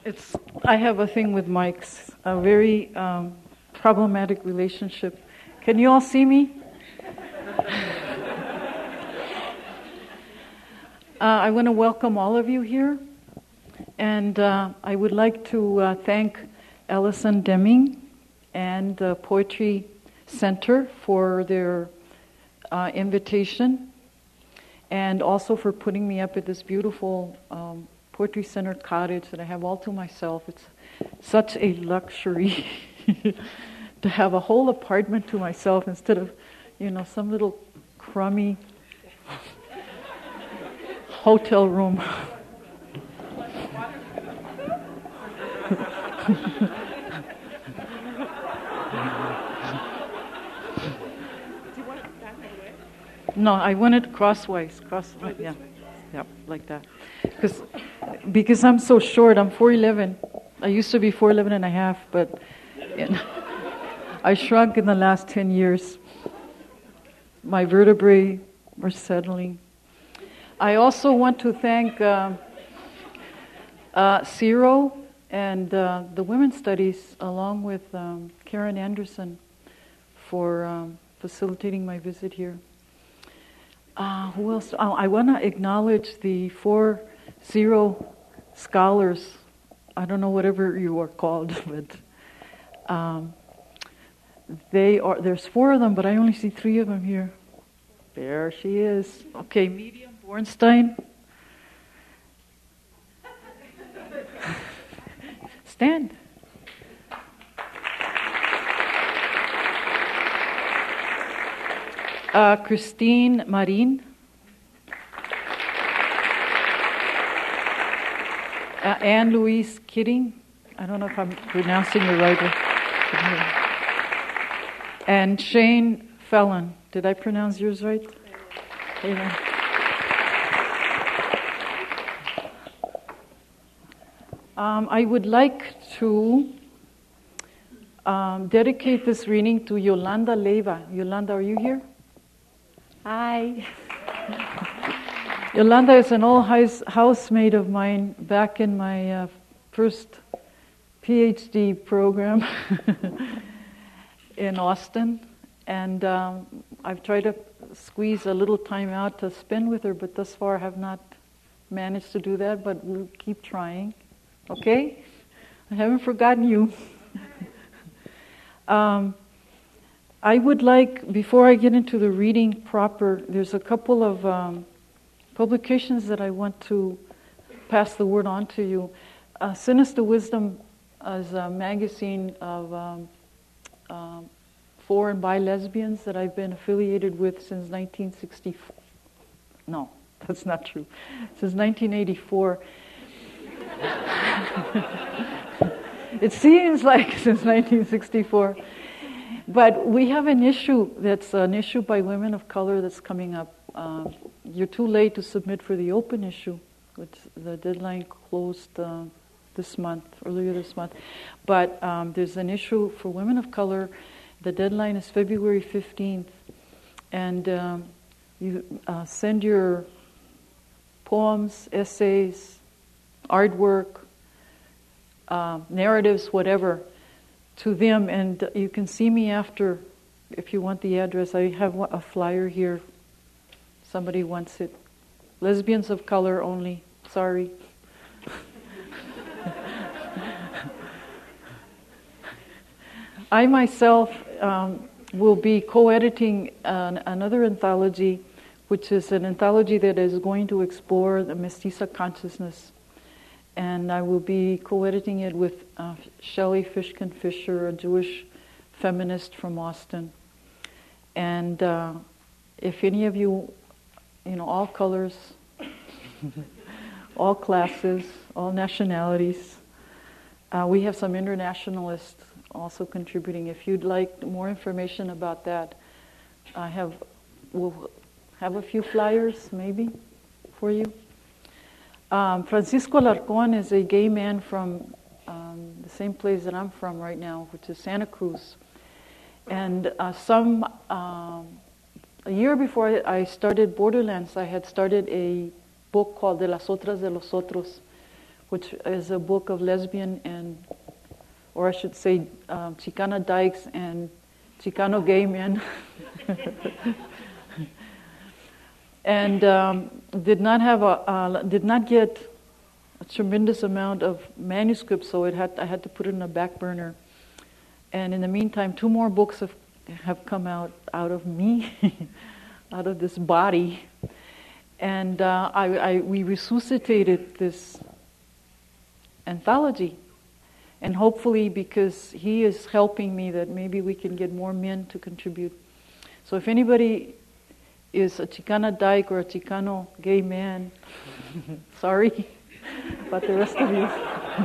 It's. I have a thing with mics, a very problematic relationship. Can you all see me? I want to welcome all of you here, and I would like to thank Allison Deming and the Poetry Center for their invitation, and also for putting me up at this beautiful Poetry Center cottage that I have all to myself. It's such a luxury to have a whole apartment to myself instead of, some little crummy hotel room. No, I want it crosswise, yeah, like that. Because I'm so short, I'm 4'11". I used to be 4'11 and a half, but I shrunk in the last 10 years. My vertebrae are settling. I also want to thank CIRO and the Women's Studies, along with Karen Anderson, for facilitating my visit here. Who else? I want to acknowledge the 4 CIRO scholars. I don't know whatever you are called, but they are. There's 4 of them, but I only see 3 of them here. There she is. Okay, Medium Bornstein. Stand. Christine Marin. Anne-Louise Kidding. I don't know if I'm pronouncing it right. And Shane Fellon. Did I pronounce yours right? Amen. I would like to dedicate this reading to Yolanda Leiva. Yolanda, are you here? Hi. Yolanda is an old housemate of mine back in my first PhD program in Austin. And I've tried to squeeze a little time out to spend with her, but thus far I have not managed to do that, but we'll keep trying. Okay? I haven't forgotten you. I would like, before I get into the reading proper, there's a couple of publications that I want to pass the word on to you. Sinister Wisdom is a magazine of for and by lesbians that I've been affiliated with since 1964. No, that's not true. Since 1984. It seems like since 1964. But we have an issue that's an issue by women of color that's coming up. You're too late to submit for the open issue, which the deadline closed earlier this month. But there's an issue for women of color. The deadline is February 15th. And you send your poems, essays, artwork, narratives, whatever, to them, and you can see me after if you want the address. I have a flyer here. Somebody wants it. Lesbians of color only. Sorry. I myself will be co-editing another anthology, which is an anthology that is going to explore the mestiza consciousness. And I will be co-editing it with Shelley Fishkin Fisher, a Jewish feminist from Austin. And if any of you, all colors, all classes, all nationalities, we have some internationalists also contributing. If you'd like more information about that, we'll have a few flyers maybe for you. Francisco Alarcón is a gay man from the same place that I'm from right now, which is Santa Cruz. And a year before I started Borderlands, I had started a book called De las Otras de los Otros, which is a book of lesbian and, or I should say, Chicana dykes and Chicano gay men. And did not get a tremendous amount of manuscripts, so I had to put it in a back burner. And in the meantime, 2 more books have come out of me, out of this body, and we resuscitated this anthology, and hopefully, because he is helping me, that maybe we can get more men to contribute. So if anybody is a Chicana dyke or a Chicano gay man, sorry, but the rest of you.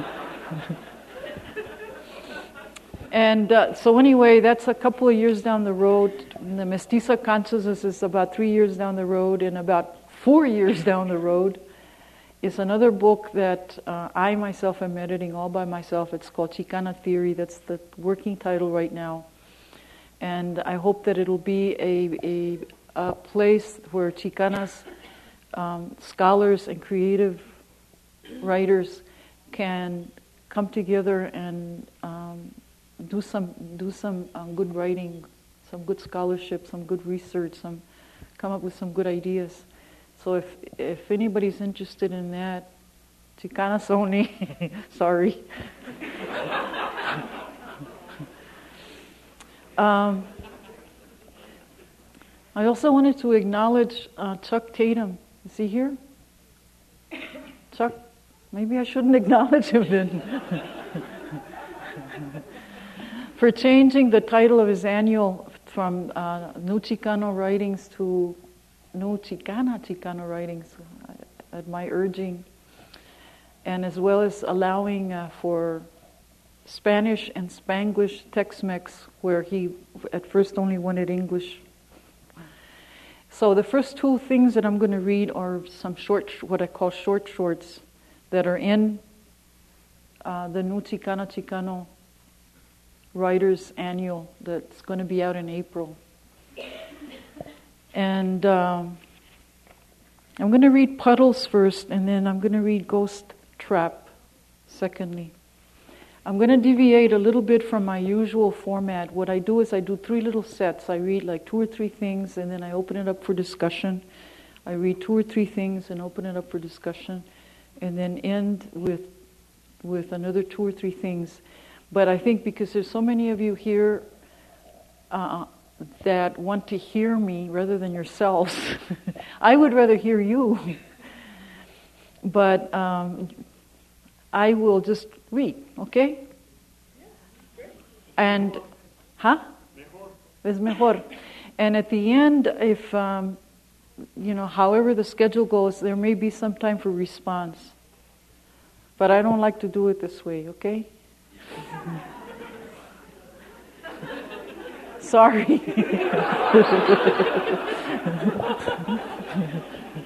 And so anyway, that's a couple of years down the road. And the Mestiza Consciousness is about 3 years down the road, and about 4 years down the road is another book that I myself am editing all by myself. It's called Chicana Theory. That's the working title right now. And I hope that it'll be a place where Chicanas, scholars and creative writers can come together and do some good writing, some good scholarship, some good research, come up with some good ideas. So if anybody's interested in that, Chicanas only, sorry. I also wanted to acknowledge Chuck Tatum. Is he here? Chuck, maybe I shouldn't acknowledge him then. For changing the title of his annual from New Chicano Writings to New Chicano Writings at my urging, and as well as allowing for Spanish and Spanglish Tex-Mex, where he at first only wanted English. So the first 2 things that I'm going to read are some what I call shorts that are in the New Chicano Writers Annual that's going to be out in April. And I'm going to read Puddles first, and then I'm going to read Ghost Trap secondly. I'm going to deviate a little bit from my usual format. What I do is I do 3 little sets. I read like 2 or 3 things, and then I open it up for discussion. I read 2 or 3 things and open it up for discussion, and then end with another 2 or 3 things. But I think because there's so many of you here that want to hear me rather than yourselves, I would rather hear you. But I will just read, okay? And, Es mejor. And at the end, if, however the schedule goes, there may be some time for response. But I don't like to do it this way, okay? Sorry.